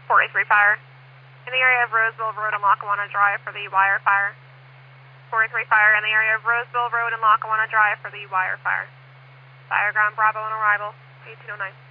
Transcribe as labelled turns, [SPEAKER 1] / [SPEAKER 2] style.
[SPEAKER 1] 483 fire. In the area of Roseville Road and Lackawanna Drive for the wire fire. 483 fire in the area of Roseville Road and Lackawanna Drive for the wire fire. Fire ground Bravo on arrival, 1809.